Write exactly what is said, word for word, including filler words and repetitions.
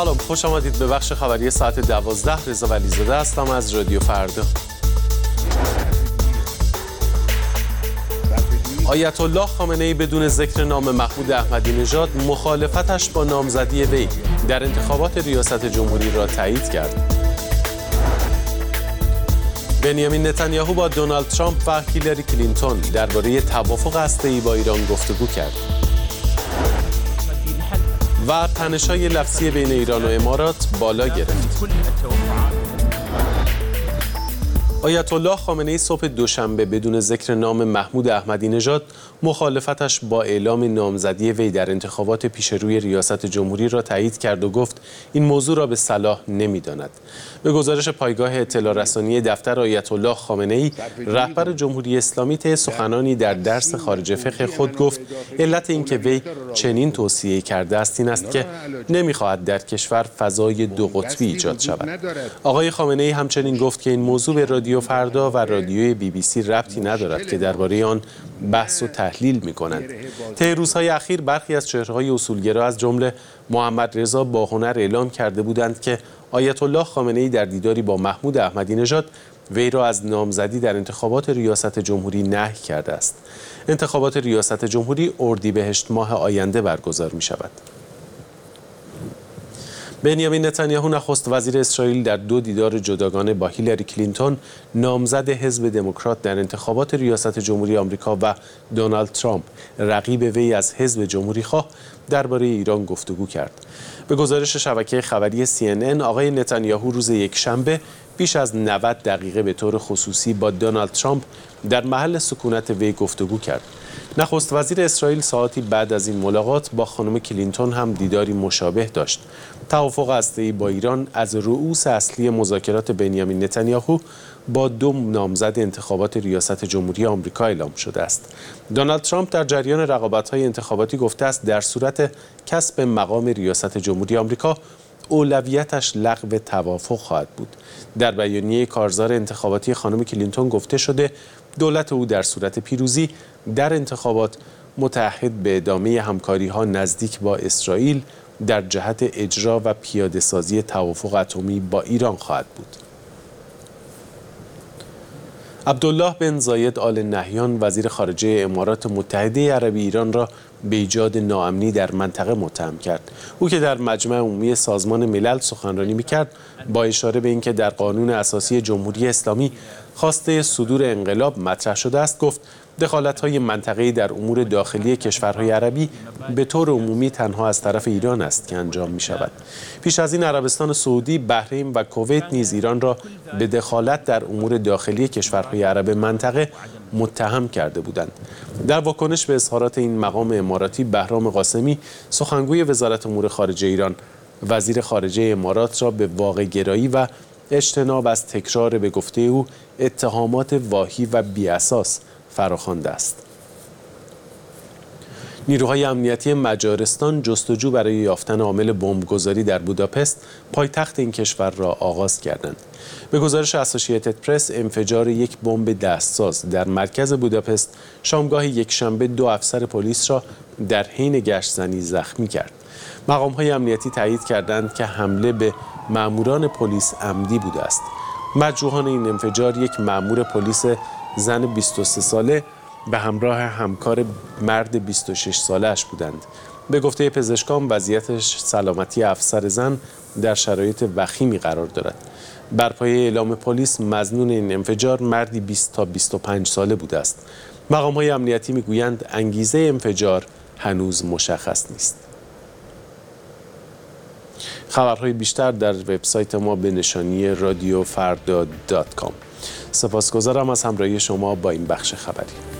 سلام، خوش آمدید به بخش خبری ساعت دوازده. رضا ولیزاده هستم از رادیو فردا. آیت الله خامنه ای بدون ذکر نام محمود احمدی نژاد مخالفتش با نامزدی وی در انتخابات ریاست جمهوری را تایید کرد. بنیامین نتانیاهو با دونالد ترامپ و هیلاری کلینتون درباره توافق هسته‌ای با ایران گفتگو کرد. و تنش‌های لفظی بین ایران و امارات بالا گرفت. آیت الله خامنه ای صبح دوشنبه بدون ذکر نام محمود احمدی نژاد مخالفتش با اعلام نامزدی وی در انتخابات پیشروی ریاست جمهوری را تایید کرد و گفت این موضوع را به صلاح نمی‌داند. به گزارش پایگاه اطلاع رسانی دفتر آیت الله خامنه ای، رهبر جمهوری اسلامی طی سخنانی در درس خارج فقه خود گفت علت اینکه وی چنین توصیه کرده است این است که نمی‌خواهد در کشور فضای دو قطبی ایجاد شود. آقای خامنه ای همچنین گفت که این موضوع به رادیو فردا و رادیوی بی بی سی ربطی ندارد که درباره آن بحث و تحلیل می‌کنند. طی روزهای اخیر برخی از چهره‌های اصولگرا از جمله محمد رضا باهنر اعلام کرده بودند که آیت الله خامنه ای در دیداری با محمود احمدی نژاد وی را از نامزدی در انتخابات ریاست جمهوری نهی کرده است. انتخابات ریاست جمهوری اردیبهشت ماه آینده برگزار می‌شود. بنیامین نتانیاهو نخست وزیر اسرائیل در دو دیدار جداگانه با هیلاری کلینتون نامزد حزب دموکرات در انتخابات ریاست جمهوری آمریکا و دونالد ترامپ رقیب وی از حزب جمهوری خواه درباره ایران گفتگو کرد. به گزارش شبکه خبری سی ان ان، آقای نتانیاهو روز یکشنبه بیش از نود دقیقه به طور خصوصی با دونالد ترامپ در محل سکونت وی گفتگو کرد. نخست وزیر اسرائیل ساعتی بعد از این ملاقات با خانم کلینتون هم دیداری مشابه داشت. توافق هسته‌ای با ایران از رؤوس اصلی مذاکرات بنیامین نتانیاهو با دو نامزد انتخابات ریاست جمهوری آمریکا اعلام شده است. دونالد ترامپ در جریان رقابت‌های انتخاباتی گفته است در صورت کسب مقام ریاست جمهوری آمریکا اولویتش لغو توافق خواهد بود. در بیانیه کارزار انتخاباتی خانم کلینتون گفته شده دولت او در صورت پیروزی در انتخابات متعهد به ادامه همکاری‌ها نزدیک با اسرائیل در جهت اجرا و پیاده‌سازی توافق اتمی با ایران خواهد بود. عبدالله بن زاید آل نهیان وزیر خارجه امارات متحده عربی ایران را به ایجاد ناامنی در منطقه متهم کرد. او که در مجمع عمومی سازمان ملل سخنرانی می‌کرد با اشاره به اینکه در قانون اساسی جمهوری اسلامی خواسته صدور انقلاب مطرح شده است گفت دخالت‌های منطقه‌ای در امور داخلی کشورهای عربی به طور عمومی تنها از طرف ایران است که انجام می‌شود. پیش از این عربستان سعودی، بحرین و کویت نیز ایران را به دخالت در امور داخلی کشورهای عرب منطقه متهم کرده بودند. در واکنش به اظهارات این مقام اماراتی، بهرام قاسمی سخنگوی وزارت امور خارجه ایران وزیر خارجه امارات را به واقع‌گرایی و اجتناب از تکرار به گفته او اتهامات واهی و بی‌اساس فراخوانده است. نیروهای امنیتی مجارستان جستجو برای یافتن عامل بمبگذاری در بوداپست، پایتخت این کشور را آغاز کردند. به گزارش اسوسییتد پرس، انفجار یک بمب دستساز در مرکز بوداپست شامگاه یکشنبه دو افسر پلیس را در حین گشت‌زنی زخمی کرد. مقام‌های امنیتی تایید کردند که حمله به ماموران پلیس عمدی بوده است. مجروحان این انفجار یک مأمور پلیس زن بیست و سه ساله به همراه همکار مرد بیست و شش ساله‌اش بودند. به گفته پزشکان وضعیتش سلامتی افسر زن در شرایط وخیمی قرار دارد. بر پایه اعلام پلیس مظنون این انفجار مردی بیست تا بیست و پنج ساله بوده است. مقام‌های امنیتی می‌گویند انگیزه انفجار هنوز مشخص نیست. خبرهای بیشتر در وبسایت ما به نشانی رادیو فردا دات کام. سپاسگزارم از همراهی شما با این بخش خبری.